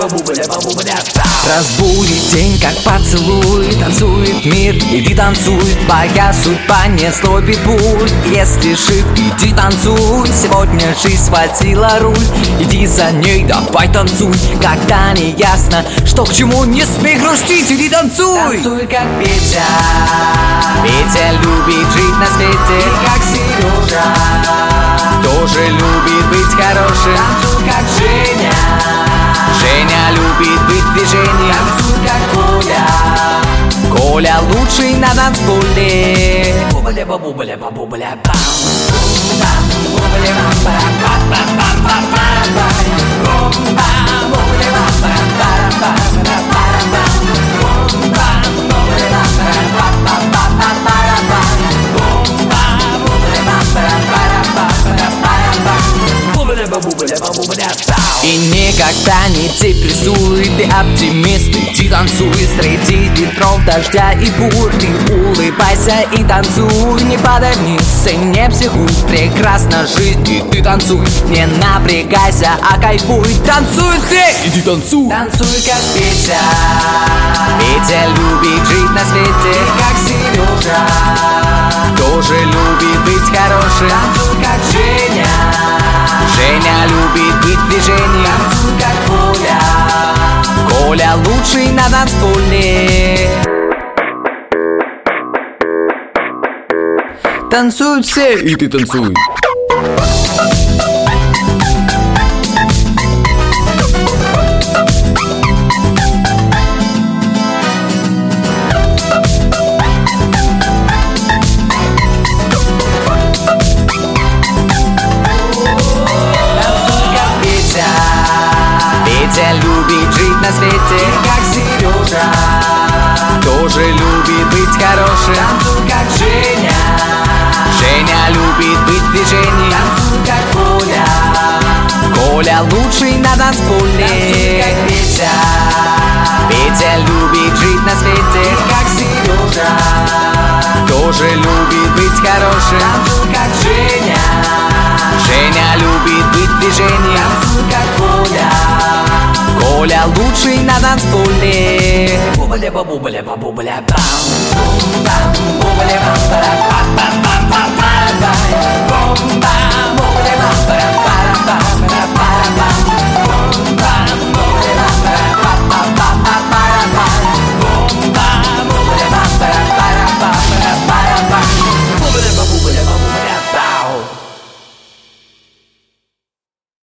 Разбудит день, как поцелуй. Танцует мир, иди танцуй. Твоя судьба не злой питбуль. Если жив, иди танцуй. Сегодня жизнь схватила руль. Иди за ней, давай танцуй. Когда не ясно, что к чему, не смей грустить, иди танцуй. Танцуй, как Петя. Петя любит жить на свете, как Сережа. Тоже любит быть хорошим. Танцуй, как Женя. Женя любит быть в движении. Танцуй, как Коля. Коля лучший на танцполе. Бубля-бубля-бубля-бам. И никогда не депрессуй, ты оптимист, иди танцуй. Среди ветров, дождя и бурь ты улыбайся и танцуй. Не падай вниз и не психуй, прекрасна жизнь и ты танцуй. Не напрягайся, а кайфуй, танцуй все, иди танцуй. Танцуй, как Петя. Петя любит жить на свете, как Сережа. Тоже любит быть хорошим. Танцуй, как Женя. Женя любит быть в движении. Танцуй, как Коля. Коля лучший на танцполе. Танцуют все, и ты танцуй. Петя любит жить на свете, как Сережа. Тоже любит быть хорошим. Танцуй, как Женя. Женя любит быть в движении. Танцуй, как Коля. Коля лучший на танцполе. Танцуй, как Петя. Петя любит жить на свете, как Сережа. Тоже любит быть хорошим. Танцуй, как Женя. Женя любит быть в движении. Танцуй, как Коля. Коля лучший на танцполе. Бубля-бубля-бубля-бам. Бум-бам, бубля-бам-бам-бам-бам-бам-бам-бам. Бум-бам, бубля-бам-бам.